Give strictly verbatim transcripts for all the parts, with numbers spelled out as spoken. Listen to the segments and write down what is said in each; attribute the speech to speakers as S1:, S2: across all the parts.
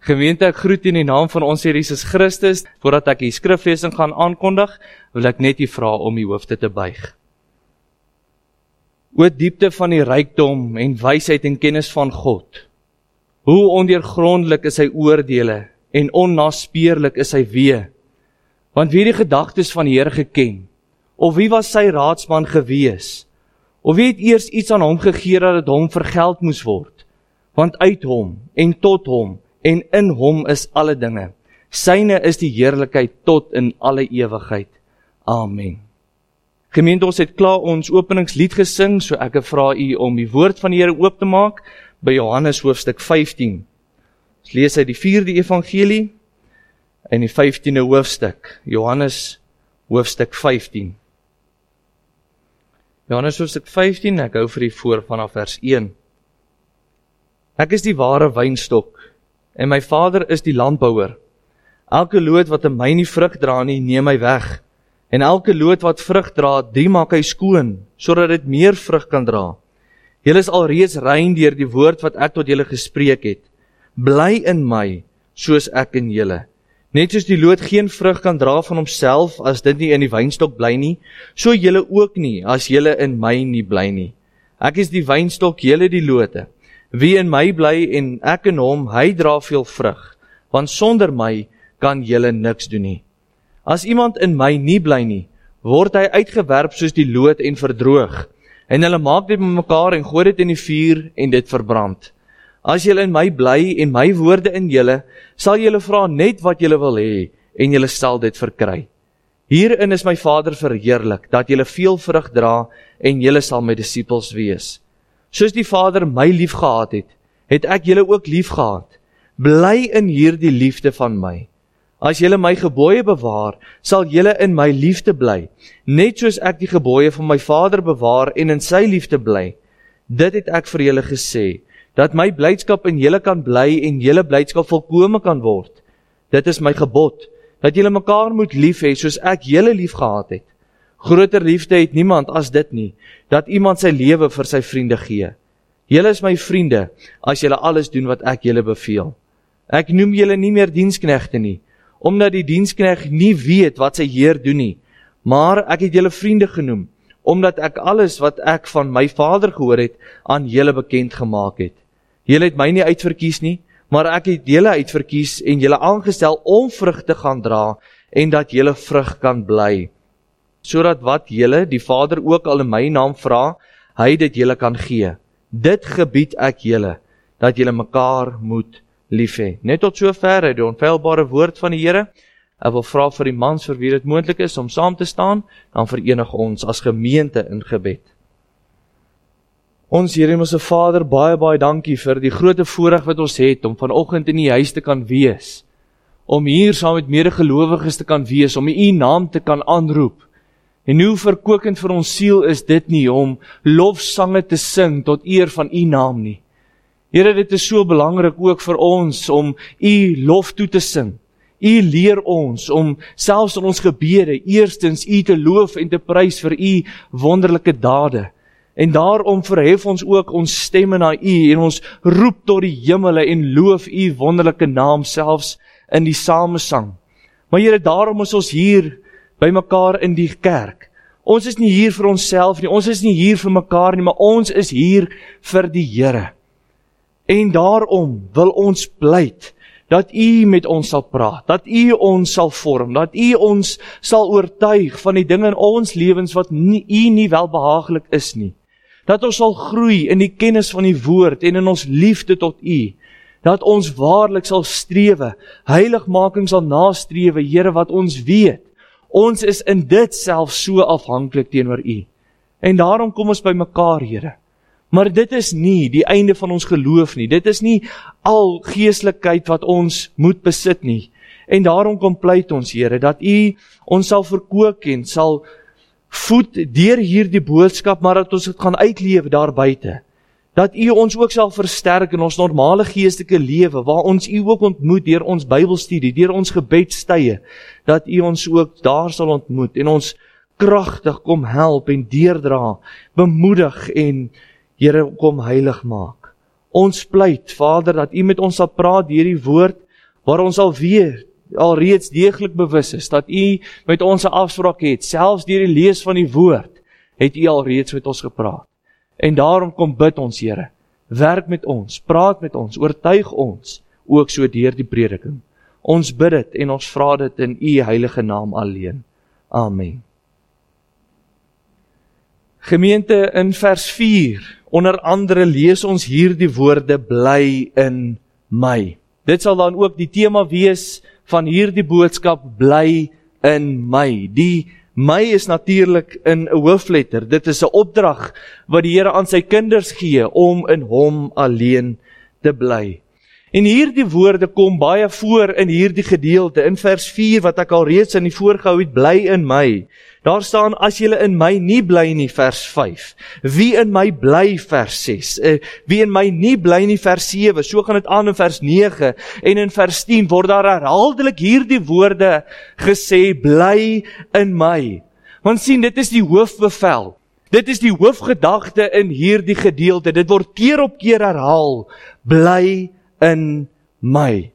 S1: Gemeente, ek groet in die naam van ons Here Jesus Christus. Voordat ek die skriflesing gaan aankondig, wil ek net u vra om die hoofde te buig. O diepte van die rykdom en wysheid en kennis van God. Hoe ondeurgrondelik is sy oordeele en onnaspeurlik is sy weë. Want wie het die gedagtes van die Here geken? Of wie was sy raadsman gewees? Of wie het eers iets aan hom gegee dat dit hom vergeld moes word? Want uit hom en tot hom en in hom is alle dinge. Syne is die heerlikheid tot in alle ewigheid. Amen. Gemeente, ons het klaar ons openingslied gesing, so ek vra u om die woord van die Here oop te maak by Johannes hoofstuk vyftien. Ons lees uit die vierde evangelie in die vyftiende hoofstuk. Johannes hoofstuk vyftien. Johannes hoofstuk vyftien, ek hou vir die voor vanaf vers een. Ek is die ware wynstok, en my Vader is die landbouer. Elke loot wat in my nie vrug dra nie, neem hy weg. En elke loot wat vrug dra, die maak hy skoon, sodat dit meer vrug kan dra. Julle is alreeds rein deur die woord wat ek tot julle gespreek het. Bly in my, soos ek in julle. Net soos die loot geen vrug kan dra van homself, as dit nie in die wynstok bly nie, so julle ook nie, as julle in my nie bly nie. Ek is die wynstok, julle die lote. Wie in my bly en ek in hom, hy dra veel vrug, want sonder my kan julle niks doen nie. As iemand in my nie bly nie, word hy uitgewerp soos die loot en verdroog, en hulle maak dit met mekaar en gooi dit in die vuur en dit verbrand. As julle in my bly en my woorde in julle, sal julle vra net wat julle wil hê, en julle sal dit verkry. Hierin is my Vader verheerlik, dat julle veel vrug dra, en julle sal my disippels wees. Soos die Vader my lief gehad het, het ek julle ook lief gehad. Bly in hierdie liefde van my. As julle my gebooie bewaar, sal julle in my liefde bly, net soos ek die gebooie van my Vader bewaar en in sy liefde bly. Dit het ek vir julle gesê, dat my blydskap in julle kan bly en julle blydskap volkome kan word. Dit is my gebod, dat julle mekaar moet lief hê soos ek julle lief gehad het. Groter liefde het niemand as dit nie, dat iemand sy lewe vir sy vriende gee. Julle is my vriende, as julle alles doen wat ek julle beveel. Ek noem julle nie meer diensknegte nie, omdat die diensknegt nie weet wat sy Heer doen nie, maar ek het julle vriende genoem, omdat ek alles wat ek van my Vader gehoor het, aan julle bekend gemaak het. Julle het my nie uitverkies nie, maar ek het julle uitverkies en julle aangestel om vrug te gaan dra, en dat julle vrug kan bly, sodat wat julle, die Vader ook al in my naam vra, hy dit julle kan gee. Dit gebied ek julle, dat julle mekaar moet lief hê. Net tot sover uit die onfeilbare woord van die Here. Ek wil vra vir die mans vir wie dit moontlik is om saam te staan, dan verenig ons as gemeente in gebed. Ons Here en ons Vader, baie baie dankie vir die groot voorreg wat ons het om vanoggend in die huis te kan wees, om hier saam met medegelowiges te kan wees, om u naam te kan aanroep. En hoe verkwikkend vir ons siel is dit nie om lofsange te sing tot eer van u naam nie. Here, dit is so belangrik ook vir ons om u lof toe te sing. U leer ons om selfs in ons gebede eerstens u te loof en te prys vir u wonderlike dade. En daarom verhef ons ook ons stemme na u en ons roep tot die hemele en loof u wonderlike naam selfs in die samesang. Maar Here, daarom is ons hier by mekaar in die kerk. Ons is nie hier vir onsself nie, ons is nie hier vir mekaar nie, maar ons is hier vir die Here. En daarom wil ons pleit dat u met ons sal praat, dat u ons sal vorm, dat u ons sal oortuig van die dinge in ons lewens wat nie, u nie welbehaaglik is nie. Dat ons sal groei in die kennis van die woord en in ons liefde tot u. Dat ons waarlik sal strewe, heiligmaking sal nastrewe, Here, wat ons weet. Ons is in dit self so afhanklik teenoor u. En daarom kom ons by mekaar, Here. Maar dit is nie die einde van ons geloof nie. Dit is nie al geestelikheid wat ons moet besit nie. En daarom kom pleit ons, Here, dat u ons sal verkoop en sal voed deur hierdie boodskap, maar dat ons dit gaan uitleef daar buite. Dat u ons ook sal versterk in ons normale geestelike lewe, waar ons u ook ontmoet deur ons Bybelstudie, deur ons gebedstye, dat u ons ook daar sal ontmoet en ons kragtig kom help en deurdra, bemoedig en Here kom heilig maak. Ons pleit, Vader, dat u met ons sal praat deur die woord, waar ons al weet, al reeds deeglik bewus is, dat U met ons 'n afspraak het, selfs deur die lees van die woord, het U al reeds met ons gepraat. En daarom kom bid ons, Here, werk met ons, praat met ons, oortuig ons, ook so deur die prediking. Ons bid dit en ons vra dit in U heilige naam alleen. Amen. Gemeente, in vers vier, onder andere lees ons hier die woorde, bly in my. Dit sal dan ook die tema wees van hierdie boodskap, bly in my. Die my is natuurlik in 'n hoofletter. Dit is 'n opdrag wat die Here aan sy kinders gee om in hom alleen te bly. En hierdie woorde kom baie voor in hierdie gedeelte, in vers vier, wat ek al reeds in die voorgehou het, bly in my. Daar staan, as julle in my nie bly nie, vers vyf. Wie in my bly, vers ses. Uh, wie in my nie bly nie, vers sewe. So gaan dit aan in vers nege. En in vers tien word daar herhaaldelik hierdie woorde gesê, bly in my. Want sien, dit is die hoofbevel. Dit is die hoofgedagte in hierdie gedeelte. Dit word keer op keer herhaal. Bly in my.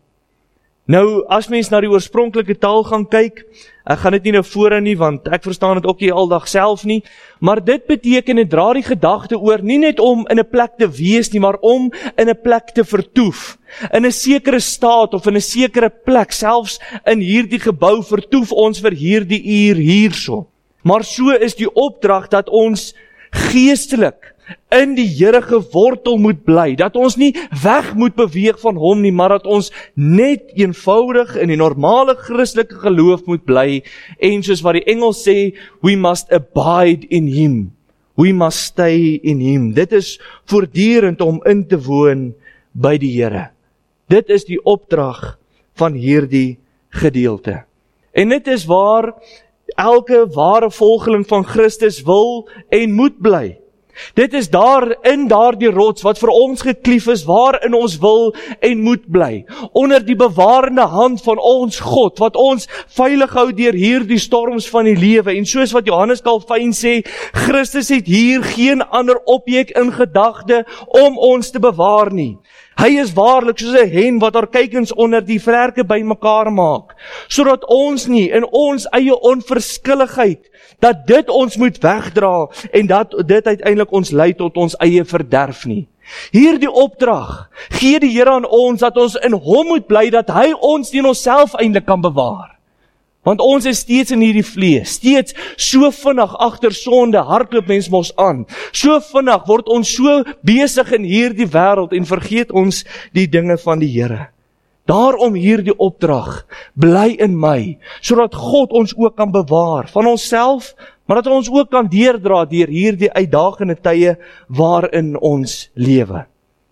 S1: Nou, as mens na die oorspronklike taal gaan kyk, ek gaan dit nie nou voorhou nie, want ek verstaan dit ook nie aldag self nie, maar dit beteken, dit dra die gedagte oor, nie net om in 'n plek te wees nie, maar om in 'n plek te vertoef, in 'n sekere staat, of in 'n sekere plek, selfs in hierdie gebou vertoef ons vir hierdie uur hierso. Maar so is die opdrag dat ons geestelik in die Here gewortel moet bly, dat ons nie weg moet beweeg van hom nie, maar dat ons net eenvoudig in die normale Christelike geloof moet bly, en soos wat die Engels sê, we must abide in him, we must stay in him. Dit is voortdurend om in te woon by die Here. Dit is die opdrag van hierdie gedeelte. En dit is waar elke ware volgeling van Christus wil en moet bly. Dit is daar in daardie rots wat vir ons geklief is, waarin ons wil en moet bly. Onder die bewarende hand van ons God, wat ons veilig hou deur hierdie storms van die lewe. En soos wat Johannes Calvin sê, Christus het hier geen ander objek in gedagte om ons te bewaar nie. Hy is waarlik soos 'n hen wat haar kuikens onder die vlerke bymekaar maak, sodat ons nie in ons eie onverskilligheid, dat dit ons moet wegdra en dat dit uiteindelik ons lei tot ons eie verderf nie. Hierdie opdrag gee die Here aan ons, dat ons in hom moet bly, dat hy ons teen onsself eintlik kan bewaar. Want ons is steeds in hierdie vlees, steeds so vinnig agter sonde hardloop mens mos aan. So vinnig word ons so besig in hierdie wêreld en vergeet ons die dinge van die Here. Daarom hierdie opdrag, bly in my, sodat God ons ook kan bewaar van onsself, maar dat ons ook kan deurdra deur hierdie uitdagende tye waarin ons lewe.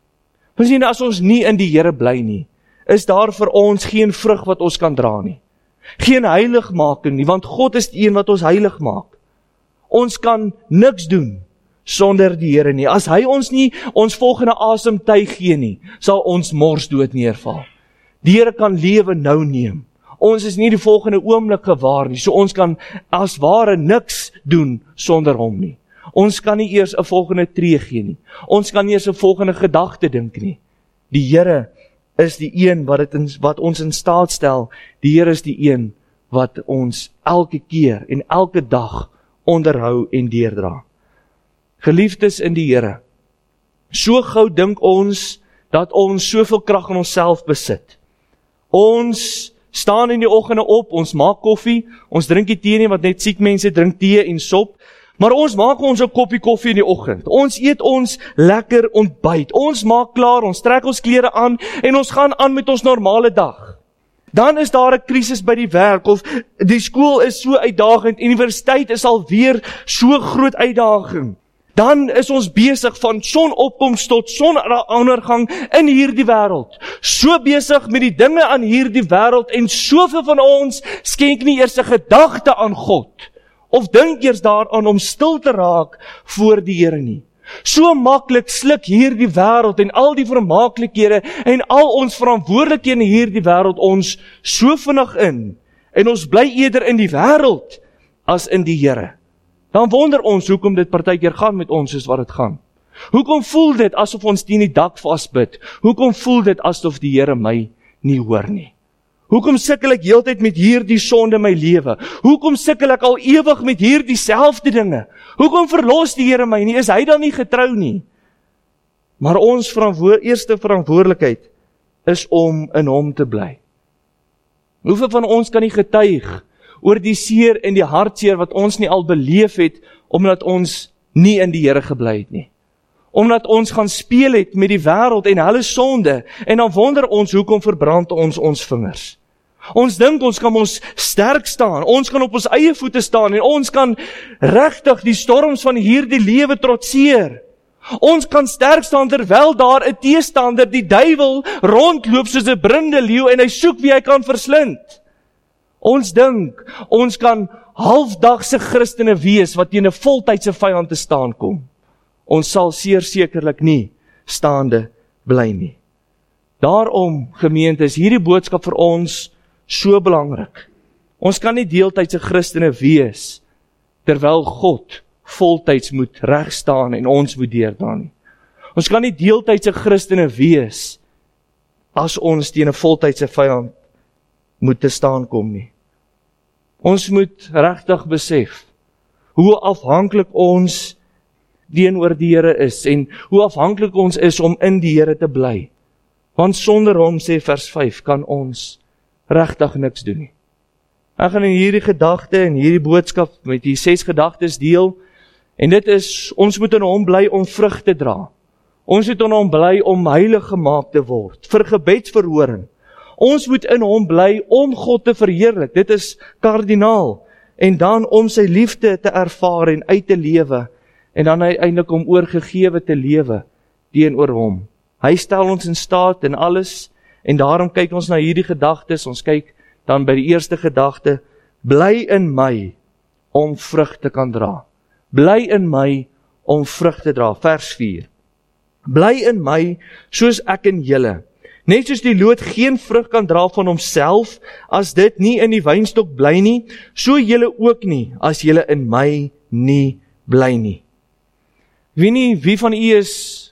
S1: Ons sien, as ons nie in die Here bly nie, is daar vir ons geen vrug wat ons kan dra nie. Geen heiligmaking nie, want God is die een wat ons heilig maak. Ons kan niks doen sonder die Here nie. As hy ons nie ons volgende asemtuig gee nie, sal ons mors dood neerval. Die Here kan lewe nou neem. Ons is nie die volgende oomblik gewaar nie, so ons kan as ware niks doen sonder hom nie. Ons kan nie eers 'n volgende tree gee nie. Ons kan nie eers 'n volgende gedagte dink nie. Die Here is die een wat, het in, wat ons in staat stel. Die Here is die een wat ons elke keer en elke dag onderhou en deurdra. Geliefdes in die Here, so gou dink ons dat ons soveel krag in onsself besit. Ons staan in die oggende op, ons maak koffie, ons drink nie tee nie, want net siek mense drink tee en sop, maar ons maak ons 'n koppie koffie in die oggend. Ons eet ons lekker ontbyt. Ons maak klaar, ons trek ons klere aan en ons gaan aan met ons normale dag. Dan is daar 'n krisis by die werk of die skool is so uitdagend, universiteit is alweer so groot uitdaging. Dan is ons besig van sonopkoms tot sonondergang in hierdie wêreld. So besig met die dinge aan hierdie wêreld en soveel van ons skenk nie eers 'n gedagte aan God. Of dink eers daaraan om stil te raak voor die Here nie. So maklik sluk hierdie wêreld en al die vermaaklikhede en al ons verantwoordelikhede in hierdie wêreld ons so vinnig in. En ons bly eerder in die wêreld as in die Here. Dan wonder ons hoekom dit partykeer gaan met ons soos wat dit gaan. Hoekom voel dit asof ons teen die dak vasbid? Hoekom voel dit asof die Here my nie hoor nie? Hoekom sukkel ek heeltyd met hierdie sonde in my lewe? Hoekom sukkel ek al ewig met hierdie selfde dinge? Hoekom verlos die Here my nie? Is hy dan nie getrou nie? Maar ons verantwoord, eerste verantwoordelikheid is om in hom te bly. Hoeveel van ons kan nie getuig oor die seer en die hartseer wat ons nie al beleef het, omdat ons nie in die Here gebly het nie? Omdat ons gaan speel het met die wêreld en hulle sonde, en dan wonder ons, hoekom verbrand ons ons vingers? Ons dink ons kan ons sterk staan, ons kan op ons eie voete staan, en ons kan regtig die storms van hierdie lewe trotseer. Ons kan sterk staan, terwyl daar 'n teestander, die duiwel, rondloop soos 'n brullende leeu, en hy soek wie hy kan verslind. Ons dink, ons kan halfdagse Christene wees, wat teen 'n voltydse vyand te staan kom. Ons sal seer sekerlik nie staande bly nie. Daarom, gemeente, is hierdie boodskap vir ons so belangrik. Ons kan nie deeltydse Christene wees, terwyl God voltyds moet reg staan en ons moet deurdaan nie. Ons kan nie deeltydse Christene wees, as ons teen 'n voltydse vyand moet te staan kom nie. Ons moet regtig besef, hoe afhanklik ons teenoor die Here is, en hoe afhanklik ons is om in die Here te bly. Want sonder hom, sê vers vyf, kan ons regtig niks doen nie. Ek gaan in hierdie gedagte en hierdie boodskap met die ses gedagtes deel, en dit is, ons moet in hom bly om vrug te dra. Ons moet in hom bly om heilig gemaak te word, vir gebedsverhoring. Ons moet in hom bly om God te verheerlik, dit is kardinaal, en dan om sy liefde te ervaar en uit te lewe, en dan uiteindelik om oorgegewe te lewe teenoor hom. Hy stel ons in staat in alles, en daarom kyk ons na hierdie gedagtes. Ons kyk dan by die eerste gedagte, bly in my om vrug te kan dra. Bly in my om vrug te dra, vers vier. Bly in my soos ek in julle. Net soos die loot geen vrug kan dra van homself, as dit nie in die wynstok bly nie, so julle ook nie, as julle in my nie bly nie. Wie nie, wie van u is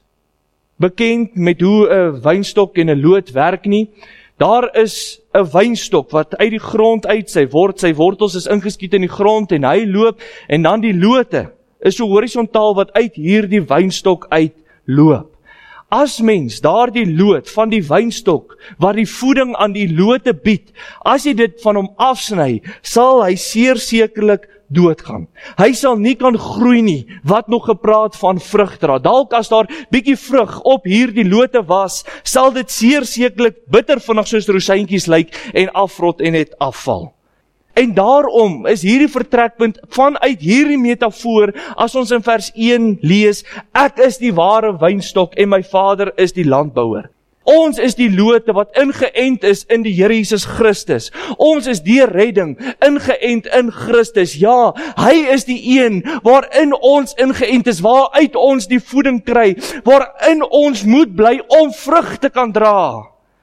S1: bekend met hoe 'n wynstok en 'n loot werk nie? Daar is 'n wynstok wat uit die grond uit, sy word, sy wortels is ingeskiet in die grond, en hy loop, en dan die lote is so horisontaal wat uit hierdie wynstok uit loop. As mens daardie loot van die wynstok, wat die voeding aan die lote bied, as jy dit van hom afsny, sal hy seer sekerlik doodgaan. Hy sal nie kan groei nie, wat nog gepraat van vrug dra. Dalk as daar bietjie vrug op hierdie lote was, sal dit seer sekerlik bitter vinnig soos rosientjies lyk en afrot en net afval. En daarom is hierdie vertrekpunt vanuit hierdie metafoor, as ons in vers een lees, ek is die ware wynstok en my Vader is die landbouer. Ons is die lote wat ingeënt is in die Here Jesus Christus. Ons is die redding, ingeënt in Christus. Ja, hy is die een waarin ons ingeënt is, waaruit ons die voeding kry, waarin ons moet bly om vrug te kan dra.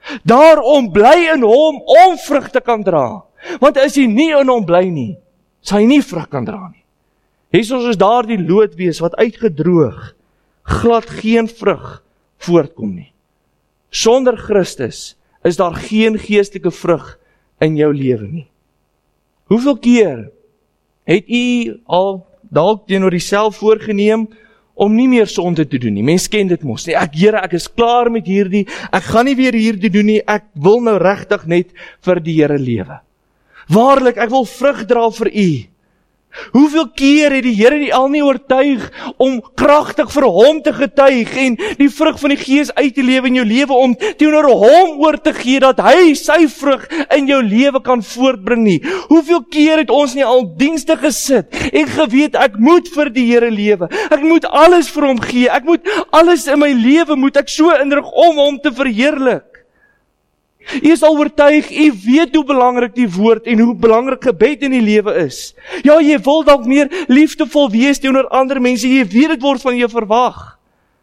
S1: Daarom bly in hom om vrug te kan dra. Want as jy nie in hom bly nie, sal jy nie vrug kan dra nie. Jesus is daar die loot wees wat uitgedroog, glad geen vrug voortkom nie. Sonder Christus is daar geen geestelike vrug in jou lewe nie. Hoeveel keer het u al dalk teenoor jouself voorgeneem om nie meer sonde te doen nie? Mens ken dit mos nie. Ek Here, ek is klaar met hierdie, ek gaan nie weer hierdie doen nie, ek wil nou regtig net vir die Here lewe. Waarlik, ek wil vrug dra vir u. Hoeveel keer het die Here nie al nie oortuig om kragtig vir hom te getuig en die vrug van die Gees uit te lewe in jou lewe, om teenoor hom oor te gee dat hy sy vrug in jou lewe kan voortbring nie? Hoeveel keer het ons nie al dienste gesit en geweet ek moet vir die Here lewe, ek moet alles vir hom gee, ek moet alles in my lewe moet ek so indruk om hom te verheerlik. U is al oortuig, u weet hoe belangrik die woord en hoe belangrik gebed in die lewe is. Ja, jy wil dalk meer liefdevol wees teenoor ander mense, jy weet dit word van jou verwag.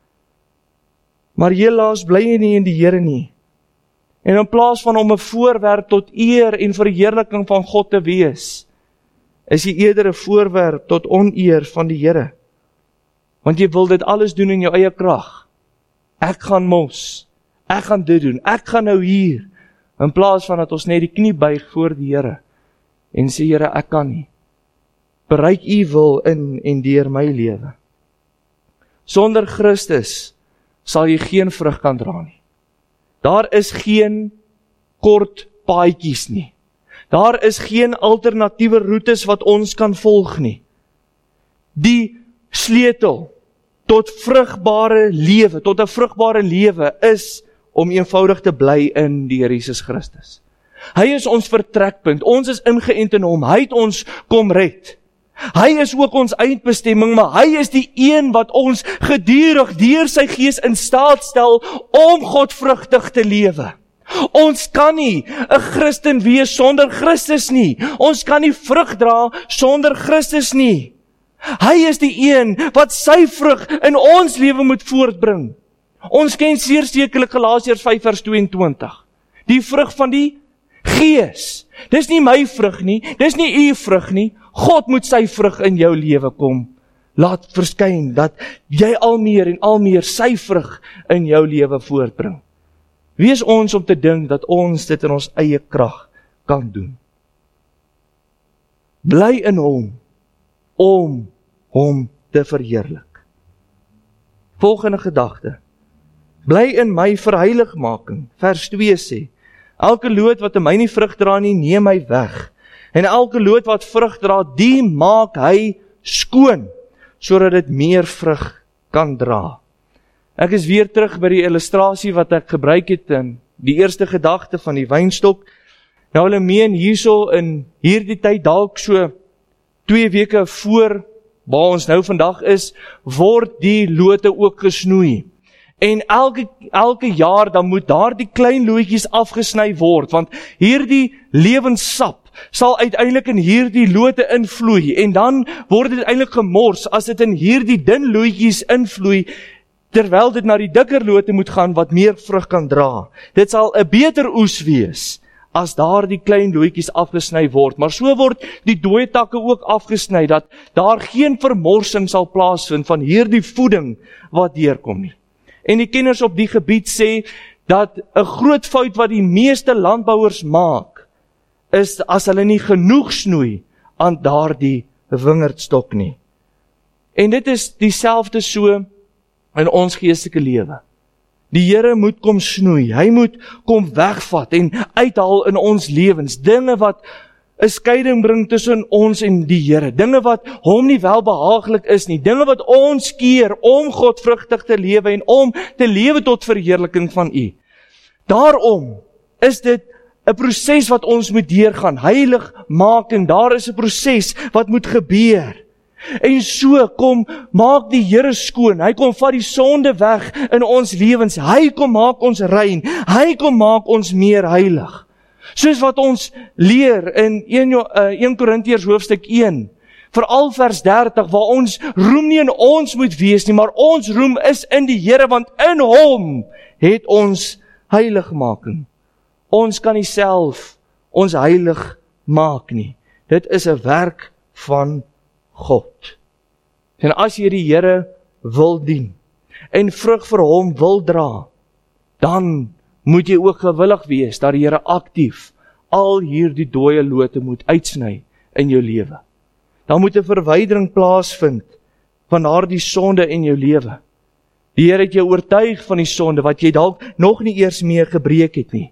S1: Maar helaas bly jy nie in die Here nie. En in plaas van om 'n voorwerp tot eer en verheerliking van God te wees, is jy eerder 'n voorwerp tot oneer van die Here. Want jy wil dit alles doen in jou eie krag. Ek gaan mos, ek gaan dit doen, ek gaan nou hier. In plaas van dat ons net die knie buig voor die Here en sê, Here, ek kan nie. Bereik U wil in en deur my lewe. Sonder Christus sal jy geen vrug kan dra nie. Daar is geen kort paadjies nie. Daar is geen alternatiewe roetes wat ons kan volg nie. Die sleutel tot vrugbare lewe, tot 'n vrugbare lewe is om eenvoudig te bly in die Here Jesus Christus. Hy is ons vertrekpunt, ons is ingeënt in hom, hy het ons kom red. Hy is ook ons eindbestemming, maar hy is die een wat ons gedurig deur sy gees in staat stel om godvrugtig te lewe. Ons kan nie 'n Christen wees sonder Christus nie. Ons kan nie vrug dra sonder Christus nie. Hy is die een wat sy vrug in ons lewe moet voortbring. Ons ken seer sekerlik Galasiërs vyf vers tweeëntwintig. Die vrug van die Gees. Dis nie my vrug nie, dis nie u vrug nie. God moet sy vrug in jou lewe kom laat verskyn, dat jy al meer en al meer sy vrug in jou lewe voortbring. Wie is ons om te dink dat ons dit in ons eie krag kan doen? Bly in hom, om hom te verheerlik. Volgende gedagte. Bly in my verheiligmaking. Vers twee sê, elke loot wat in my nie vrug dra nie, neem hy weg. En elke loot wat vrug dra, die maak hy skoon, sodat dit meer vrug kan dra. Ek is weer terug by die illustrasie wat ek gebruik het in die eerste gedagte van die wynstok. Nou hulle meen hierso in hierdie tyd dalk so twee weke voor waar ons nou vandag is, word die lote ook gesnoei. En elke, elke jaar dan moet daar die klein lootjies afgesny word, want hierdie lewenssap sal uiteindelik in hierdie lote invloei, en dan word dit uiteindelik gemors as dit in hierdie dun lootjies invloei, terwyl dit na die dikker lote moet gaan wat meer vrug kan dra. Dit sal 'n beter oes wees as daar die klein lootjies afgesny word, maar so word die dooie takke ook afgesny, dat daar geen vermorsing sal plaasvind van hierdie voeding wat deurkom nie. En die kenners op die gebied sê, dat 'n groot fout wat die meeste landbouers maak, is as hulle nie genoeg snoei aan daardie wingerdstok nie. En dit is dieselfde so in ons geestelike lewe. Die Here moet kom snoei, hy moet kom wegvat en uithaal in ons lewens, dinge wat 'n skeiding bring tussen ons en die Here, dinge wat hom nie welbehaaglik is nie, dinge wat ons keer om godvrugtig te lewe en om te lewe tot verheerliking van U. Daarom is dit 'n proses wat ons moet deurgaan, heilig maak, en daar is 'n proses wat moet gebeur. En so kom, maak die Here skoon, hy kom vat die sonde weg in ons lewens, hy kom maak ons rein, hy kom maak ons meer heilig. Soos wat ons leer in Eerste Korintiërs hoofstuk een, veral vers dertig, waar ons roem nie in ons moet wees nie, maar ons roem is in die Here, want in hom het ons heiligmaking. Ons kan nie self ons heilig maak nie. Dit is 'n werk van God. En as jy die Here wil dien en vrug vir hom wil dra, dan moet jy ook gewillig wees dat die Here aktief al hierdie dooie lote moet uitsny in jou lewe. Dan moet 'n verwydering plaasvind van daardie sonde in jou lewe. Die Here het jou oortuig van die sonde wat jy dalk nog nie eers mee gebreek het nie.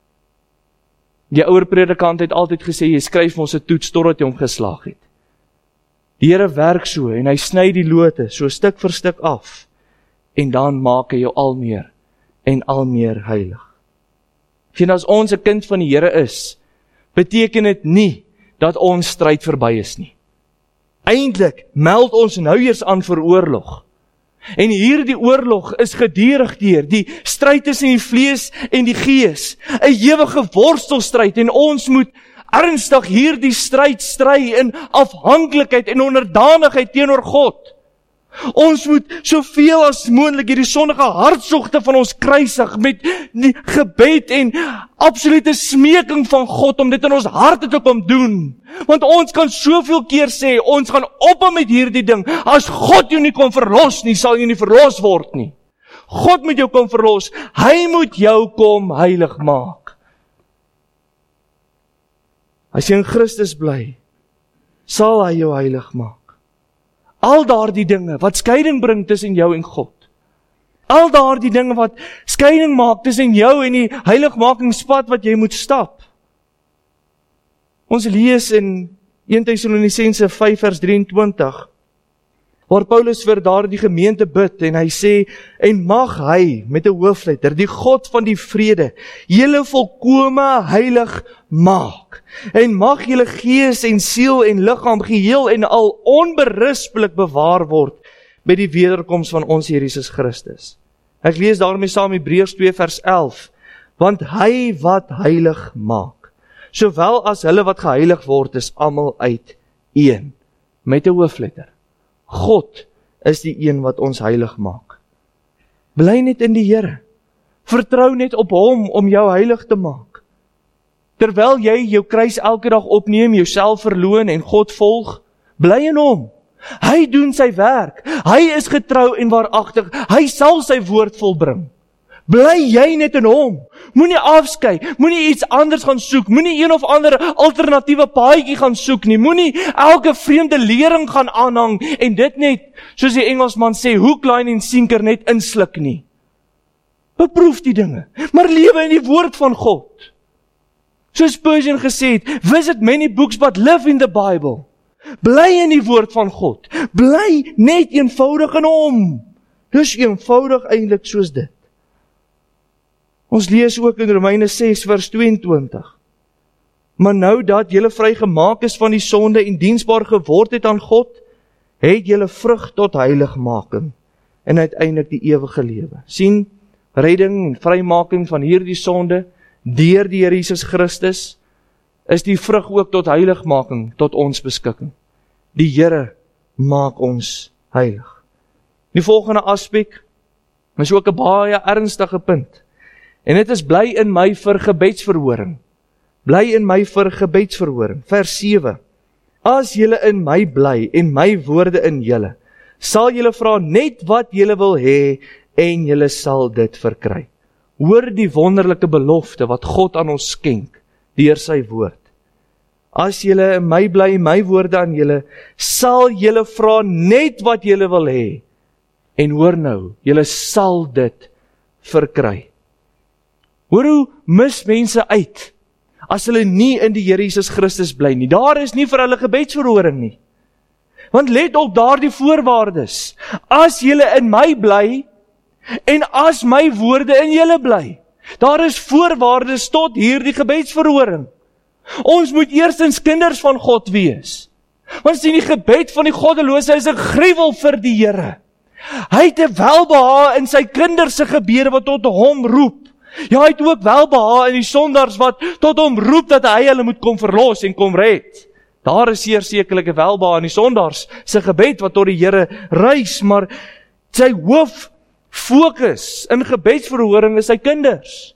S1: Die ouer predikant het altyd gesê, jy skryf ons 'n toets totdat jy hom geslaag het. Die Here werk so, en hy sny die lote so stuk vir stuk af, en dan maak hy jou al meer en al meer heilig. En as ons 'n kind van die Here is, beteken dit nie dat ons stryd verby is nie. Eintlik meld ons nou eers aan vir oorlog. En hierdie oorlog is gedurig deur die stryd tussen die vlees en die gees, 'n ewige worstelstryd, en ons moet ernstig hierdie stryd stry in afhanklikheid en onderdanigheid teenoor God. Ons moet soveel as moontlik hierdie sondige hartsogte van ons kruisig met die gebed en absolute smeking van God om dit in ons harte te kom doen. Want ons kan soveel keer sê, ons gaan ophou met hierdie ding. As God jou nie kon verlos nie, sal jy nie verlos word nie. God moet jou kom verlos. Hy moet jou kom heilig maak. As jy in Christus bly, sal hy jou heilig maak. Al daardie dinge wat skeiding bring tussen jou en God. Al daardie dinge wat skeiding maak tussen jou en die heiligmakingspad wat jy moet stap. Ons lees in Eerste Tessalonisense vyf vers drieëntwintig, waar Paulus vir daardie gemeente bid en hy sê, en mag hy, met 'n hoofletter, die God van die vrede, julle volkome heilig maak, en mag julle gees en siel en liggaam geheel en al onberispelik bewaar word by die wederkoms van ons Here Jesus Christus. Ek lees daarmee saam Hebreërs twee vers elf, want hy wat heilig maak, sowel as hulle wat geheilig word, is almal uit een, met 'n hoofletter. God is die een wat ons heilig maak. Bly net in die Here. Vertrou net op hom om jou heilig te maak. Terwyl jy jou kruis elke dag opneem, jouself verloon en God volg, bly in hom. Hy doen sy werk. Hy is getrou en waaragtig. Hy sal sy woord volbring. Bly jy net in hom. Moenie afskei, moenie iets anders gaan soek, moenie een of ander alternatiewe paadjie gaan soek nie, moenie elke vreemde lering gaan aanhang en dit net, soos die Engelsman sê, hook, line en sinker net insluk nie. Beproef die dinge, maar lewe in die woord van God. Soos Spurgeon gesê het, visit many books but live in the Bible. Bly in die woord van God. Bly net eenvoudig in hom. Dis eenvoudig eintlik soos dit. Ons lees ook in Romeine ses vers tweeëntwintig. Maar nou dat julle vrygemaak is van die sonde en diensbaar geword het aan God, het julle vrug tot heiligmaking en uiteindelik die ewige lewe. Sien, redding en vrymaking van hierdie sonde deur die Here Jesus Christus is die vrug ook tot heiligmaking tot ons beskikking. Die Here maak ons heilig. Die volgende aspek is ook 'n baie ernstige punt. En dit is bly in my vir gebedsverhoring. Bly in my vir gebedsverhoring. Vers sewe. As julle in my bly en my woorde in julle, sal julle vra net wat julle wil hê en julle sal dit verkry. Hoor die wonderlike belofte wat God aan ons skenk deur sy woord. As julle in my bly en my woorde aan julle, sal julle vra net wat julle wil hê. En hoor nou, julle sal dit verkry. Hoor hoe mis mense uit, as hulle nie in die Here Jesus Christus bly nie. Daar is nie vir hulle gebedsverhoring nie. Want let op daardie voorwaardes. As julle in my bly, en as my woorde in julle bly. Daar is voorwaardes tot hierdie gebedsverhoring. Ons moet eerstens kinders van God wees. Want sien, die gebed van die goddelose is 'n gruwel vir die Here. Hy het 'n welbehae in sy kinders se gebede wat tot hom roep. Ja, hy het ook welbehae in die sondaars wat tot hom roep dat hy hulle moet kom verlos en kom red. Daar is seer sekerlik 'n welbehae in die sondaars se gebed wat tot die Here reis, maar sy hoof fokus in gebedsverhoring is sy kinders.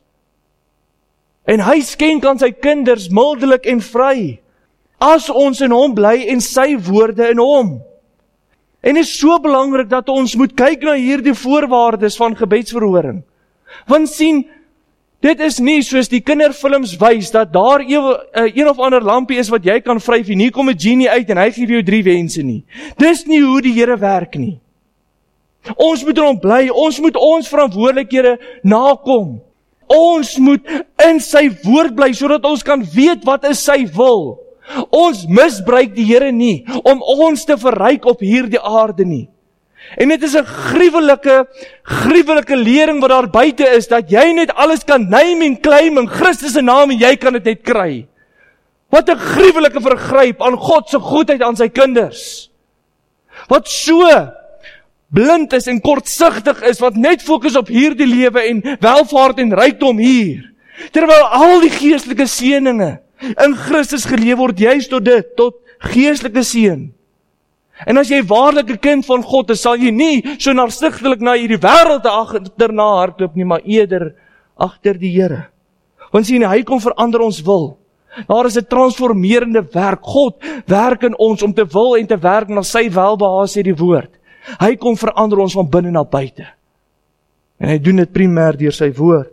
S1: En hy skenk aan sy kinders mildelik en vry, as ons in hom bly en sy woorde in hom. En dit is so belangrik dat ons moet kyk na hierdie voorwaardes van gebedsverhoring. Want sien, dit is nie soos die kinderfilms wys, dat daar ewe, uh, een of ander lampie is wat jy kan vryf en hier kom 'n genie uit en hy gee vir jou drie wense nie. Dis nie hoe die Here werk nie. Ons moet in hom bly, ons moet ons verantwoordelikhede nakom. Ons moet in sy woord bly, sodat ons kan weet wat is sy wil. Ons misbruik die Here nie, om ons te verryk op hierdie aarde nie. En dit is 'n gruwelike, gruwelike lering wat daar buite is, dat jy net alles kan name en claim in Christus se naam en jy kan dit net kry. Wat 'n gruwelike vergryp aan God se goedheid aan sy kinders. Wat so blind is en kortsigtig is, wat net fokus op hierdie lewe en welvaart en rykdom hier. Terwyl al die geestelike seëninge in Christus geleef word, juist tot dit, tot geestelike seën. En as jy waarlik 'n kind van God is, sal jy nie so narsigtelik na hierdie wêreld agterna hardloop nie, maar eerder agter die Here. Want sien, hy kom verander ons wil. Daar is 'n transformerende werk. God werk in ons om te wil en te werk na sy welbehae, sê die woord. Hy kom verander ons van binne na buite. En hy doen dit primêr deur sy woord.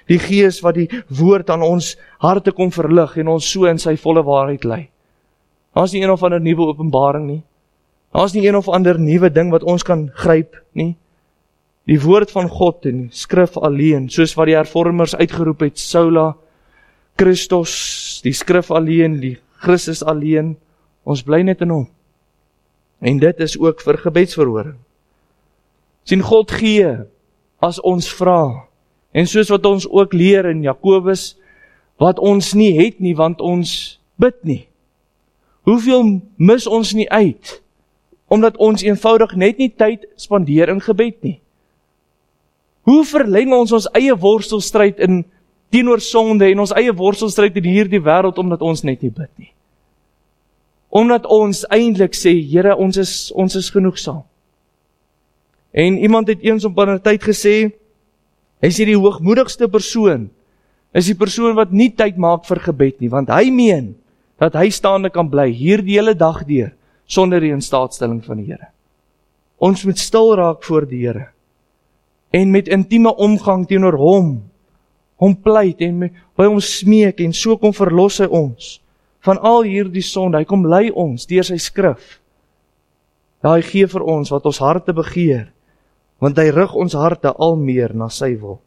S1: Die Gees wat die woord aan ons harte kom verlig en ons so in sy volle waarheid lei. Daar is nie een of ander nuwe openbaring nie. Daar is nie een of ander nuwe ding wat ons kan gryp nie. Die woord van God en die skrif alleen, soos wat die hervormers uitgeroep het, Sola Christus, die skrif alleen, die Christus alleen, ons bly net in hom. En dit is ook vir gebedsverhoring. Sien, God gee as ons vra, en soos wat ons ook leer in Jakobus, wat ons nie het nie, want ons bid nie. Hoeveel mis ons nie uit, omdat ons eenvoudig net nie tyd spandeer in gebed nie. Hoe verleng ons ons eie worstelstryd in teenoor sonde en ons eie worstelstryd in hierdie wêreld, omdat ons net nie bid nie. Omdat ons eintlik sê, Here, ons is, ons is genoegsaam. En iemand het eens op 'n tyd gesê, hy sê die hoogmoedigste persoon, is die persoon wat nie tyd maak vir gebed nie, want hy meen, dat hy staande kan bly, hier die hele dag deur, sonder die instaatstelling van die Here. Ons moet stil raak voor die Here, en met intieme omgang teenoor hom, hom pleit, en met, by hom smeek, en so kom verlos hy ons, van al hierdie sonde, hy kom lei ons, deur sy skrif. Ja, hy gee vir ons, wat ons harte begeer, want hy rig ons harte al meer na sy wil.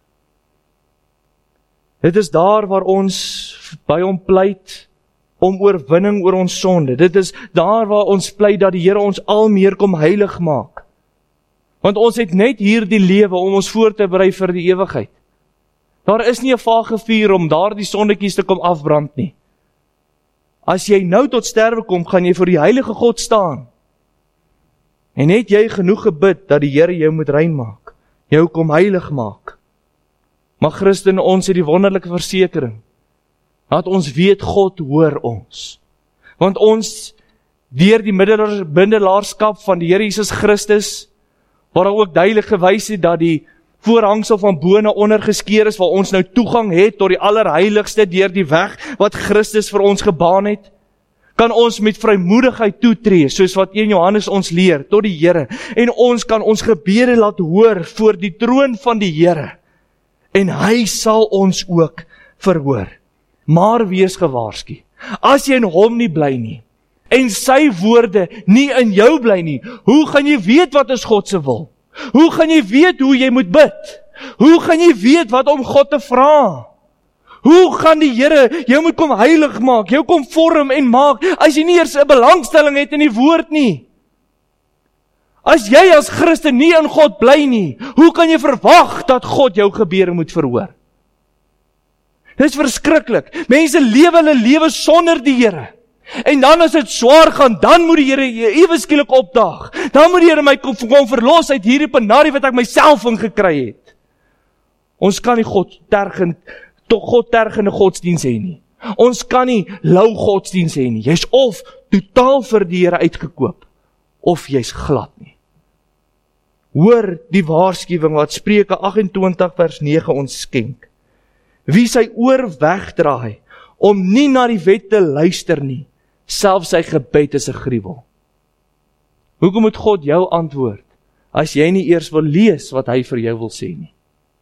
S1: Dit is daar waar ons by hom pleit, om oorwinning oor ons sonde. Dit is daar waar ons pleit dat die Here ons al meer kom heilig maak. Want ons het net hier die lewe om ons voor te berei vir die ewigheid. Daar is nie 'n vage vuur om daar die sondetjies te kom afbrand nie. As jy nou tot sterwe kom, gaan jy voor die heilige God staan. En het jy genoeg gebid dat die Here jou moet rein maak, jou kom heilig maak. Maar Christene, ons het die wonderlike versekering, dat ons weet God hoor ons. Want ons, deur die middelaarskap van die Here Jesus Christus, waar hy ook duidelik gewys het dat die voorhangsel van bo na onder geskeur is, waar ons nou toegang het tot die allerheiligste deur die weg wat Christus vir ons gebaan het, kan ons met vrymoedigheid toetree, soos wat een Johannes ons leer, tot die Here, en ons kan ons gebede laat hoor voor die troon van die Here, en hy sal ons ook verhoor. Maar wees gewaarsku, as jy in hom nie bly nie, en sy woorde nie in jou bly nie, hoe gaan jy weet wat is God se wil? Hoe gaan jy weet hoe jy moet bid? Hoe gaan jy weet wat om God te vra? Hoe gaan die Here jou moet kom heilig maak, jou kom vorm en maak, as jy nie eers 'n belangstelling het in die woord nie? As jy as Christen nie in God bly nie, hoe kan jy verwag dat God jou gebede moet verhoor? Dit is verskriklik. Mense lewe hulle lewe sonder die Here. En dan as dit swaar gaan, dan moet die Here ewe skielik opdaag. Dan moet die Here my kom, kom verlos uit hierdie penarie wat ek myself in gekry het. Ons kan nie God tergend, tot God tergende godsdiens hê nie. Ons kan nie lou godsdiens hê nie. Jy's of totaal vir die Here uitgekoop, of jy's glad nie. Hoor die waarskuwing wat Spreuke agt en twintig vers nege ons skenk. Wie sy oor wegdraai, om nie na die wet te luister nie, selfs sy gebed is 'n gruwel. Hoekom moet God jou antwoord, as jy nie eers wil lees wat hy vir jou wil sê nie?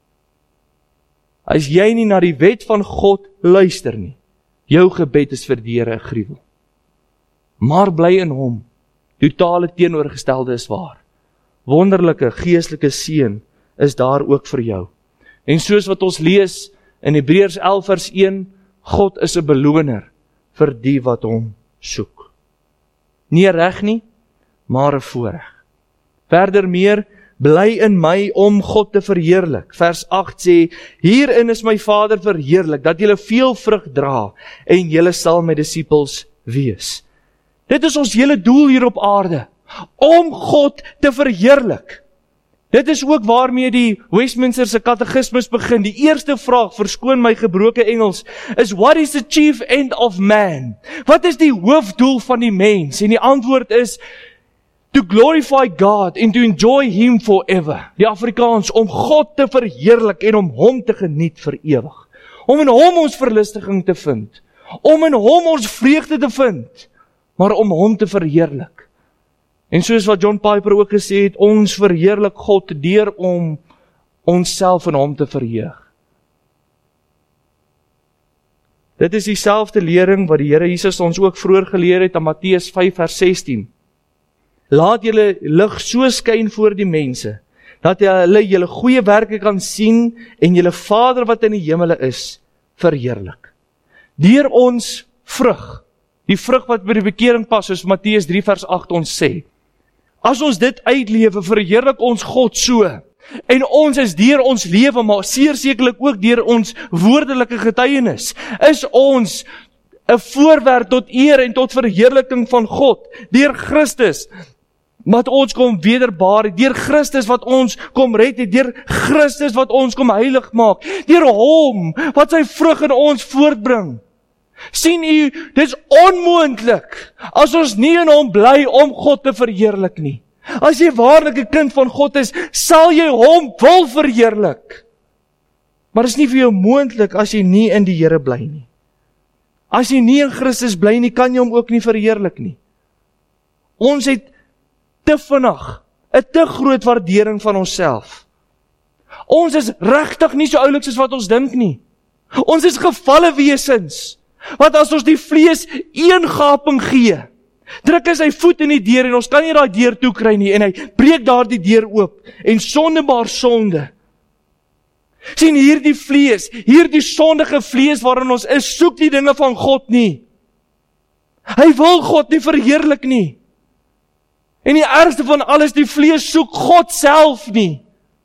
S1: As jy nie na die wet van God luister nie, jou gebed is vir die Here 'n gruwel. Maar bly in hom, totale teenoorgestelde is waar. Wonderlike geestelike seën is daar ook vir jou. En soos wat ons lees in Hebreërs elf vers een, God is 'n beloner vir die wat hom soek. Nie reg nie, maar 'n voorreg. Verder meer, bly in my om God te verheerlik. Vers agt sê, hierin is my Vader verheerlik, dat julle veel vrug dra, en julle sal my disippels wees. Dit is ons hele doel hier op aarde, om God te verheerlik. Dit is ook waarmee die Westminster se katekismus begin. Die eerste vraag, verskoon my gebroke Engels, is what is the chief end of man? Wat is die hoofdoel van die mens? En die antwoord is to glorify God and to enjoy him forever. Die Afrikaans, om God te verheerlik en om hom te geniet vir ewig. Om in hom ons verlustiging te vind. Om in hom ons vreugde te vind. Maar om hom te verheerlik. En soos wat John Piper ook gesê het, ons verheerlik God deur om onsself in hom te verheug. Dit is dieselfde lering wat die Here Jesus ons ook vroeër geleer het in Matteus vyf vers sestien. Laat julle lig so skyn voor die mense, dat hulle julle goeie werke kan sien en julle Vader wat in die hemele is, verheerlik. Deur ons vrug, die vrug wat by die bekering pas, soos Matteus drie vers agt ons sê. As ons dit uitlewe, verheerlik ons God so. En ons is deur ons lewe, maar seer sekerlik ook deur ons woordelike getuienis, is ons 'n voorwerp tot eer en tot verheerliking van God, deur Christus, wat ons kom wederbaar, deur Christus wat ons kom red, deur Christus wat ons kom heilig maak, deur hom wat sy vrug in ons voortbring. Sien u, dit is onmoontlik as ons nie in hom bly om God te verheerlik nie. As jy waarlik 'n kind van God is, sal jy hom wil verheerlik. Maar dit is nie vir jou moontlik as jy nie in die Here bly nie. As jy nie in Christus bly nie, kan jy hom ook nie verheerlik nie. Ons het te vinnig 'n te groot waardering van onsself. Ons is regtig nie so oulik soos wat ons dink nie. Ons is gefalle wesens, wat as ons die vlees een gaping gee, druk hy sy voet in die deur en ons kan nie daai deur toe kry nie en hy breek daar die deur oop en sondebaar sonde. Sien hierdie vlees, hierdie sondige vlees waarin ons is, soek die dinge van God nie. Hy wil God nie verheerlik nie. En die ergste van alles, die vlees soek God self nie.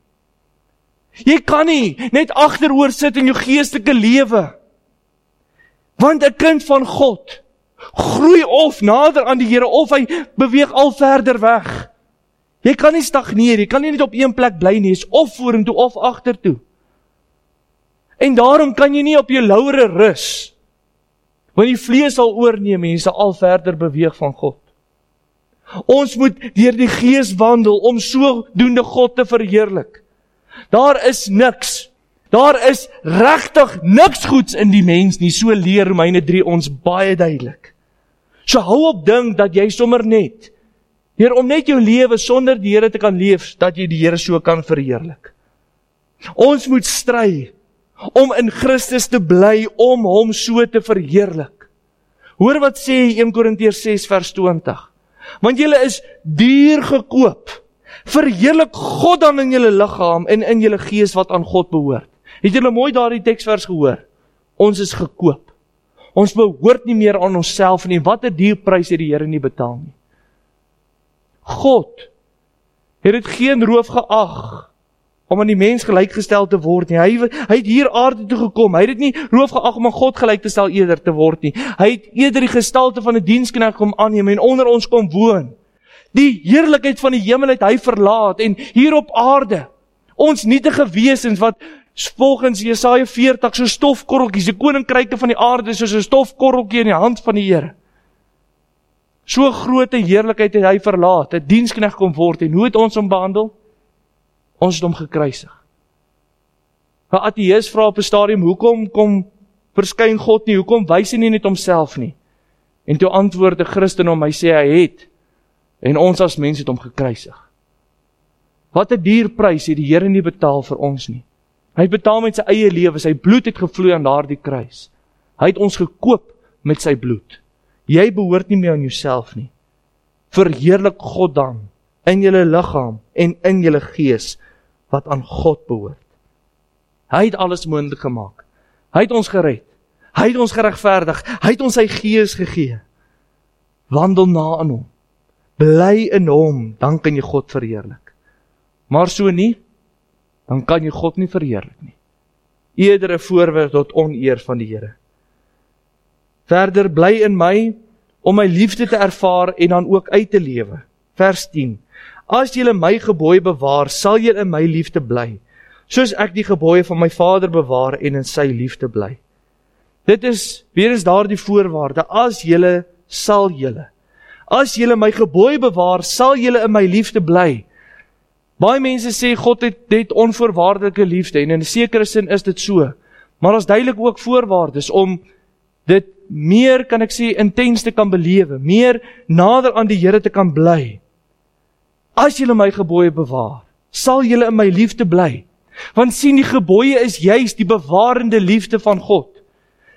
S1: Jy kan nie net agteroor sit in jou geestelike lewe. Want 'n kind van God groei of nader aan die Here, of hy beweeg al verder weg. Jy kan nie stagneer, jy kan nie net op een plek bly nie, is of vorentoe of agtertoe. En daarom kan jy nie op jou laure rus, want die vlees sal oorneem en jy sal al verder beweeg van God. Ons moet deur die Gees wandel om sodoende God te verheerlik. Daar is niks, daar is regtig niks goeds in die mens nie, so leer Romeine drie ons baie duidelik. So hou op dink dat jy sommer net, deur om net jou lewe sonder die Here te kan leef, dat jy die Here so kan verheerlik. Ons moet stry om in Christus te bly, om hom so te verheerlik. Hoor wat sê een Korintiërs ses vers twintig. Want julle is duur gekoop. Verheerlik God dan in julle liggaam en in julle gees wat aan God behoort. Het julle mooi daardie teksvers gehoor? Ons is gekoop. Ons behoort nie meer aan onsself nie. Wat 'n duur prys het die Here nie betaal nie. God het dit geen roof geag om aan die mens gelykgestel te word nie. Hy, hy het hier aarde toe gekom. Hy het dit nie roof geag om aan God gelyk te stel eerder te word nie. Hy het eerder die gestalte van 'n diensknegt kom aanneem en onder ons kom woon. Die heerlikheid van die hemel het hy verlaat en hier op aarde, ons nietige wesens wat volgens Jesaja veertig so stofkorreltjies, die koninkryke van die aarde soos 'n stofkorreltjie in die hand van die Here. So groot 'n heerlikheid het hy verlaat, 'n diensknegt kom word en hoe het ons hom behandel? Ons het hom gekruisig. 'n Ateïs vra op 'n stadium, hoekom kom verskyn God nie? Hoekom wys hy nie net homself nie? En toe antwoord 'n Christen hom, hy sê hy het, en ons as mens het hom gekruisig. Wat 'n duur prys het die Here nie betaal vir ons nie. Hy het betaal met sy eie lewe, sy bloed het gevloei aan daardie kruis. Hy het ons gekoop met sy bloed. Jy behoort nie meer aan jouself nie. Verheerlik God dan in julle liggaam en in julle gees wat aan God behoort. Hy het alles moontlik gemaak. Hy het ons gered. Hy het ons geregverdig. Hy het ons sy gees gegee. Wandel na in hom. Bly in hom, dan kan jy God verheerlik. Maar so nie, dan kan jy God nie verheerlik nie. Eerder 'n voorwerp tot oneer van die Here. Verder, bly in my, om my liefde te ervaar en dan ook uit te lewe. Vers tien. As julle my gebooie bewaar, sal julle in my liefde bly, soos ek die gebooie van my Vader bewaar en in sy liefde bly. Dit is weer eens daardie voorwaarde, as julle, sal julle. As julle my gebooie bewaar, sal julle in my liefde bly. Baie mense sê God het, het onvoorwaardelike liefde, en in 'n sekere sin is dit so. Maar ons duidelik ook voorwaardes om dit meer, kan ek sê, intens te kan belewe, meer nader aan die Here te kan bly. As julle my gebooie bewaar, sal julle in my liefde bly. Want sien, die gebooie is juis die bewarende liefde van God.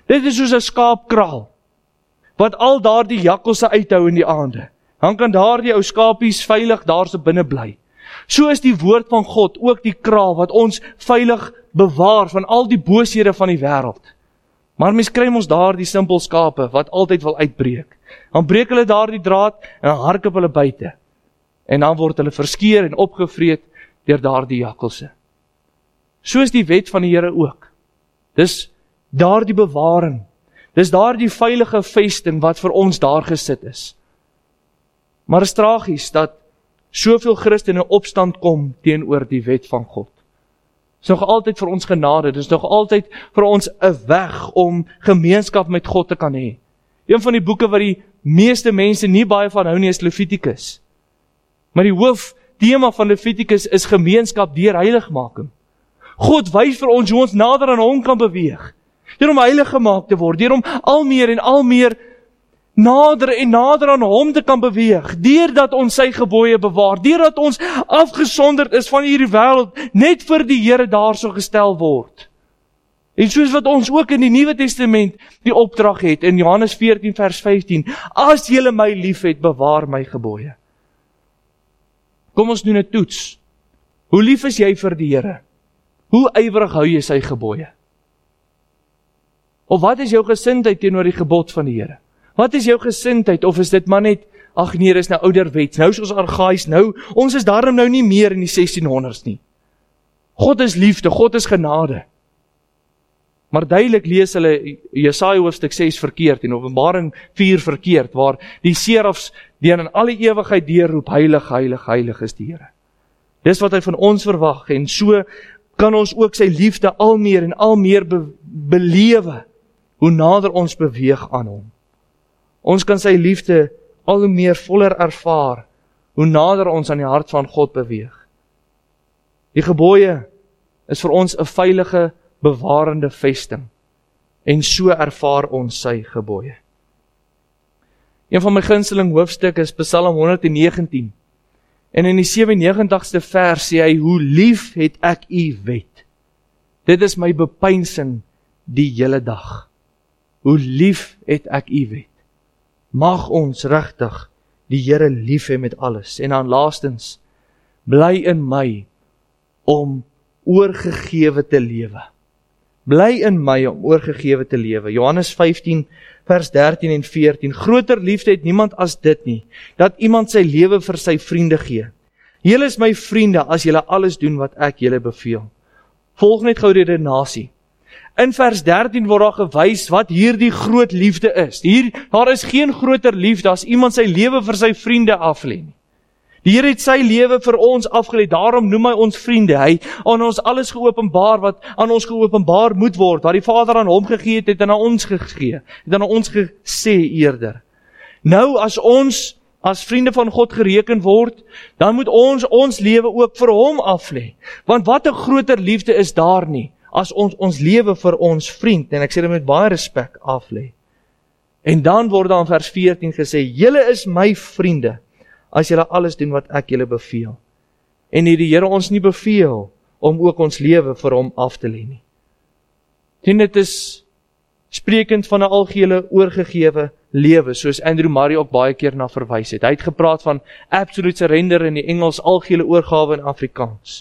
S1: Dit is soos 'n skaapkraal, wat al daardie jakkalse uithou in die aande. Dan kan daardie ou skapies veilig daar so binne bly. So is die woord van God ook die kraal wat ons veilig bewaar van al die booshede van die wêreld. Maar mens kry ons daar die simpel skape wat altyd wil uitbreek. Dan breek hulle daar die draad en dan hardloop hulle buite. En dan word hulle verskeer en opgevreet deur daardie jakkalse. So is die wet van die Here ook. Dis daardie bewaring. Dis daardie veilige vesting wat vir ons daar gesit is. Maar is tragies dat soveel Christene in opstand kom teenoor die wet van God. Dis nog altyd vir ons genade, dis nog altyd vir ons 'n weg om gemeenskap met God te kan hê. Een van die boeke wat die meeste mense nie baie van hou nie is Levitikus. Maar die hoof tema van Levitikus is gemeenskap deur heiligmaking. God wys vir ons hoe ons nader aan hom kan beweeg. Deur om heilig gemaak te word, deur om al meer en al meer nader en nader aan hom te kan beweeg, deurdat ons sy gebooie bewaar, deurdat ons afgesonderd is van hierdie wêreld, net vir die Here daarso gestel word. En soos wat ons ook in die Nuwe Testament die opdrag het, in Johannes veertien vers vyftien, as julle my liefhet, bewaar my gebooie. Kom ons doen 'n toets. Hoe lief is jy vir die Here? Hoe ywerig hou jy sy gebooie? Of wat is jou gesindheid teenoor die gebod van die Here? Wat is jou gesindheid, of is dit maar net, ag nee, dis nou ouderwets, nou is ons argaïs, nou, ons is daarom nou nie meer in die sestienhonderds nie. God is liefde, God is genade. Maar duidelik lees hulle Jesaja hoofstuk ses verkeerd en Openbaring vier verkeerd, waar die serafs deur in alle ewigheid deurroep, heilig, heilig, heilig is die Here. Dis wat hy van ons verwag, en so kan ons ook sy liefde al meer en al meer be belewe, hoe nader ons beweeg aan hom. Ons kan sy liefde al hoe meer voller ervaar, hoe nader ons aan die hart van God beweeg. Die gebooie is vir ons 'n veilige, bewarende vesting, en so ervaar ons sy gebooie. Een van my gunsteling hoofstukke is Psalm honderd negentien, en in die sewennegentigste vers sê hy, hoe lief het ek u wet. Dit is my bepeinsing die hele dag. Hoe lief het ek u wet. Mag ons regtig die Here lief hê met alles. En dan laastens, bly in my om oorgegewe te lewe. Bly in my om oorgegewe te lewe. Johannes vyftien vers dertien en veertien. Groter liefde het niemand as dit nie, dat iemand sy lewe vir sy vriende gee. Julle is my vriende as julle alles doen wat ek julle beveel. Volg net gou die redenasie. In vers dertien word daar gewys wat hierdie groot liefde is. Hier, daar is geen groter liefde as iemand sy lewe vir sy vriende aflê nie. Die Here het sy lewe vir ons afgelê, daarom noem hy ons vriende. Hy aan ons alles geopenbaar wat aan ons geopenbaar moet word, wat die Vader aan hom gegee het, het aan ons gegee, het aan ons gesê eerder. Nou as ons as vriende van God gereken word, dan moet ons ons lewe ook vir hom aflê. Want wat 'n groter liefde is daar nie, as ons ons lewe vir ons vriend, en ek sê dit met baie respek, aflê. En dan word daar in vers veertien gesê, julle is my vriende, as julle alles doen wat ek julle beveel. En het die Here ons nie beveel, om ook ons lewe vir hom af te lê nie. En dit is sprekend van 'n algehele oorgegewe lewe, soos Andrew Murray ook baie keer na verwys het. Hy het gepraat van absolute surrender in die Engels, algehele oorgawe in Afrikaans.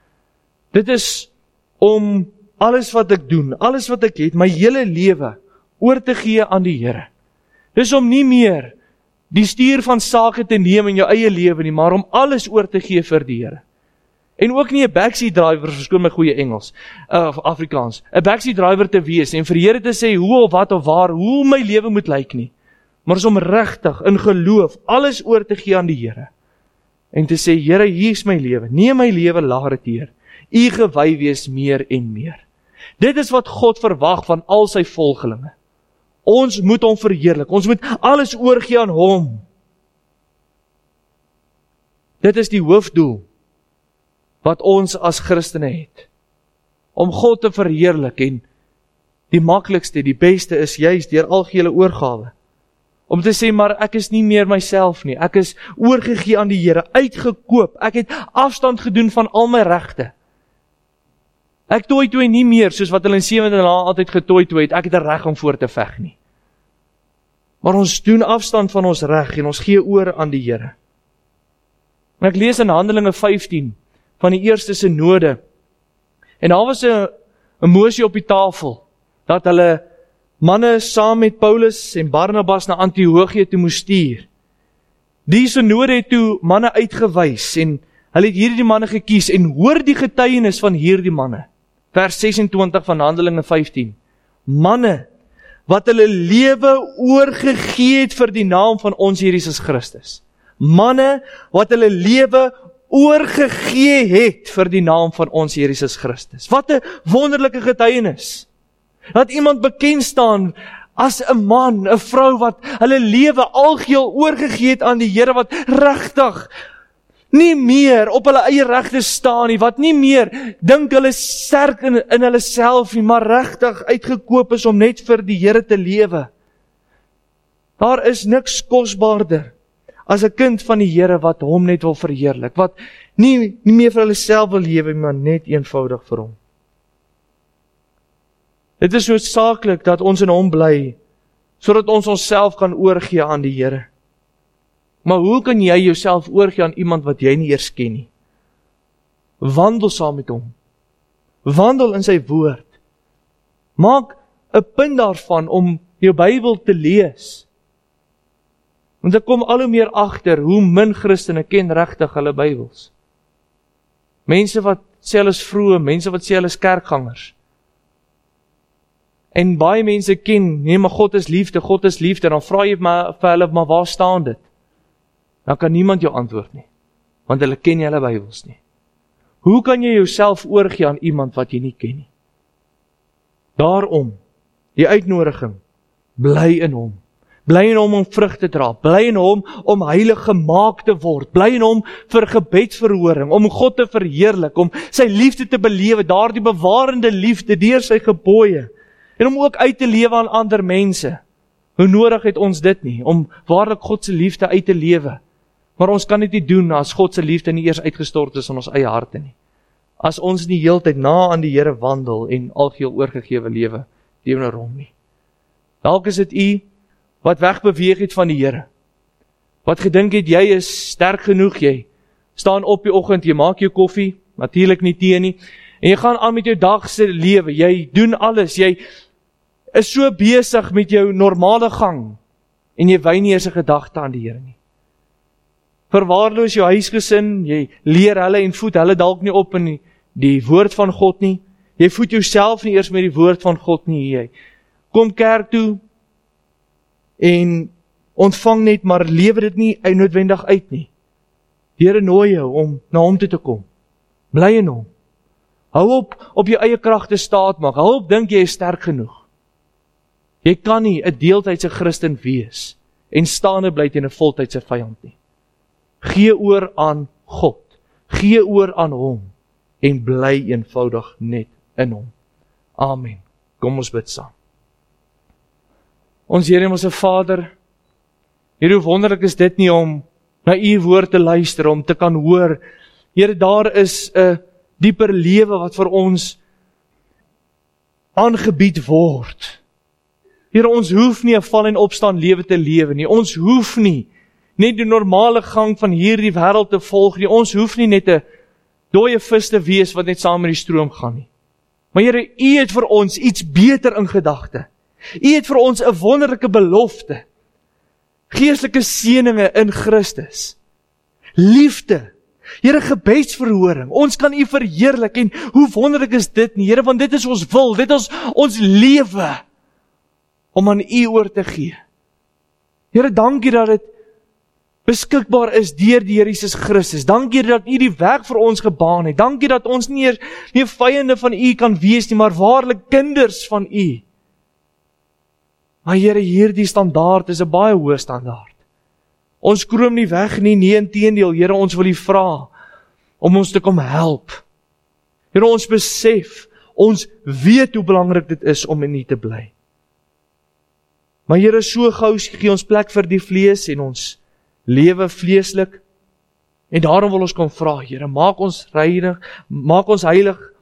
S1: Dit is om alles wat ek doen, alles wat ek het, my hele lewe oor te gee aan die Here. Dis om nie meer die stuur van sake te neem in jou eie lewe nie, maar om alles oor te gee vir die Here. En ook nie 'n backseat driver, verskoon my goeie Engels, of uh, Afrikaans, 'n backseat driver te wees en vir die Here te sê hoe of wat of waar, hoe my lewe moet lyk nie. Maar is om regtig in geloof alles oor te gee aan die Here. En te sê, Here, hier is my lewe, neem my lewe, laat dit hier. U gewy wees meer en meer. Dit is wat God verwag van al sy volgelinge. Ons moet hom verheerlik, ons moet alles oorgee aan hom. Dit is die hoofdoel wat ons as Christene het. Om God te verheerlik, en die maklikste, die beste is juist deur algehele oorgawe. Om te sê, maar ek is nie meer myself nie, ek is oorgegee aan die Here, uitgekoop, ek het afstand gedoen van al my regte. Ek tooi-tooi nie meer, soos wat hulle in sewende dae altyd getooi-tooi het, ek het 'n reg om voor te veg nie. Maar ons doen afstand van ons reg en ons gee oor aan die Here. En ek lees in Handelinge vyftien, van die eerste synode, en daar was 'n 'n mosie op die tafel, dat hulle manne saam met Paulus en Barnabas na Antiochië toe moes stuur. Die synode het toe manne uitgewys, en hulle het hierdie manne gekies, en hoor die getuienis van hierdie manne. Vers sesentwintig van Handelinge vyftien. Manne, wat hulle lewe oorgegee het vir die naam van ons Here Jesus Christus. Manne, wat hulle lewe oorgegee het vir die naam van ons Here Jesus Christus. Wat 'n wonderlike getuienis. Dat iemand bekend staan as 'n man, 'n vrou wat hulle lewe algeheel oorgegee het aan die Here, wat regtig nie meer op hulle eie regte staan nie, wat nie meer dink hulle sterk in, in hulle self nie, maar regtig uitgekoop is om net vir die Here te lewe. Daar is niks kosbaarder as 'n kind van die Here wat hom net wil verheerlik, wat nie, nie meer vir hulle self wil lewe, maar net eenvoudig vir hom. Dit is noodsaaklik dat ons in hom bly, sodat ons onsself kan oorgee aan die Here. Maar hoe kan jy jouself oorgee aan iemand wat jy nie eers ken nie? Wandel saam met hom. Wandel in sy woord. Maak 'n punt daarvan om jou Bybel te lees. Want ek kom al hoe meer agter hoe min Christene ken regtig hulle Bybels. Mense wat sê hulle is vroom, mense wat sê hulle is kerkgangers. En baie mense ken, nee, maar God is liefde, God is liefde, dan vra jy maar vir hulle, maar waar staan dit? Dan kan niemand jou antwoord nie, want hulle ken nie hulle Bybels nie. Hoe kan jy jouself oorgee aan iemand wat jy nie ken nie? Daarom, die uitnodiging, bly in hom. Bly in hom om vrug te dra, bly in hom om heilig gemaak te word, bly in hom vir gebedsverhoring, om God te verheerlik, om sy liefde te belewe, daardie bewarende liefde deur sy gebooie, en om ook uit te lewe aan ander mense. Hoe nodig het ons dit nie, om waarlik God se liefde uit te lewe? Maar ons kan dit nie doen as God se liefde nie eers uitgestort is in ons eie harte nie. As ons nie heeltyd na aan die Here wandel en algeheel oorgegewe lewe teenoor hom nie. Dalk is dit u wat wegbeweeg het van die Here. Wat gedink het jy is sterk genoeg, jy staan op die oggend, jy maak jou koffie, natuurlik nie tee nie, en jy gaan aan met jou dag se lewe, jy doen alles, jy is so besig met jou normale gang, en jy wy nie eers 'n gedagte aan die Here nie. Verwaarloos jou huisgesin, jy leer hulle en voed hulle dalk nie op in die, die woord van God nie, jy voed jouself nie eers met die woord van God nie, jy kom kerk toe, en ontvang net, maar lewe dit nie noodwendig uit nie. Die Here nooi jou om na hom toe te kom. Bly in hom. Hou op op jou eie kragte staat maak. Hou op dink jy is sterk genoeg. Jy kan nie 'n deeltydse Christen wees en staande bly teen 'n voltydse vyand nie. Gee oor aan God. Gee oor aan hom en bly eenvoudig net in hom. Amen. Kom ons bid saam. Ons Here, ons Vader, Here, hoe wonderlik is dit nie om na u woord te luister, om te kan hoor, Here, daar is 'n dieper lewe wat vir ons aangebied word. Here, ons hoef nie 'n val en opstaan lewe te lewe nie, ons hoef nie net die normale gang van hierdie wêreld te volg nie, ons hoef nie net 'n dooie vis te wees wat net saam met die stroom gaan nie. Maar Here, u het vir ons iets beter in gedagte. U het vir ons 'n wonderlike belofte, geestelike seëninge in Christus, liefde, Here, gebedsverhoring, ons kan u verheerlik, en hoe wonderlik is dit nie, Here, want dit is ons wil, dit is ons lewe, om aan u oor te gee. Here, dankie dat dit beskikbaar is deur die Here Jesus Christus, dankie dat u die weg vir ons gebaan het, dankie dat ons nie eers nie vyande van u kan wees nie, maar waarlik kinders van u. Maar Here, hierdie standaard is 'n baie hoë standaard. Ons kroom nie weg nie, nee, inteendeel, Here, ons wil u vra om ons te kom help. Here, ons besef, ons weet hoe belangrik dit is om in u te bly. Maar Here, so gou gee ons plek vir die vlees en ons lewe vleeslik. En daarom wil ons kom vra, Here, maak ons reinig, maak ons heilig,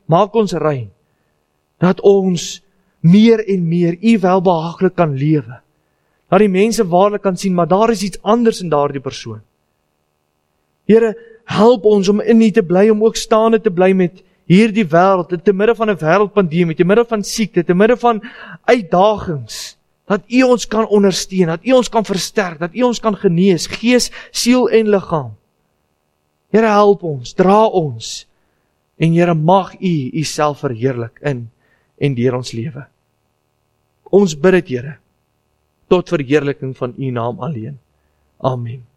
S1: maak ons rein, dat ons meer en meer U welbehaaglik kan lewe. Dat die mense waarlik kan sien, maar daar is iets anders in daardie persoon. Here, help ons om in U te bly, om ook staande te bly met hierdie wêreld, te midde van 'n wêreldpandemie, te midde van siekte, te midde van uitdagings, dat U ons kan ondersteun, dat U ons kan versterk, dat U ons kan genees, gees, siel en liggaam. Here, help ons, dra ons, en Here, mag U U self verheerlik in en deur ons lewe. Ons bid dit, Here, tot verheerliking van U naam alleen. Amen.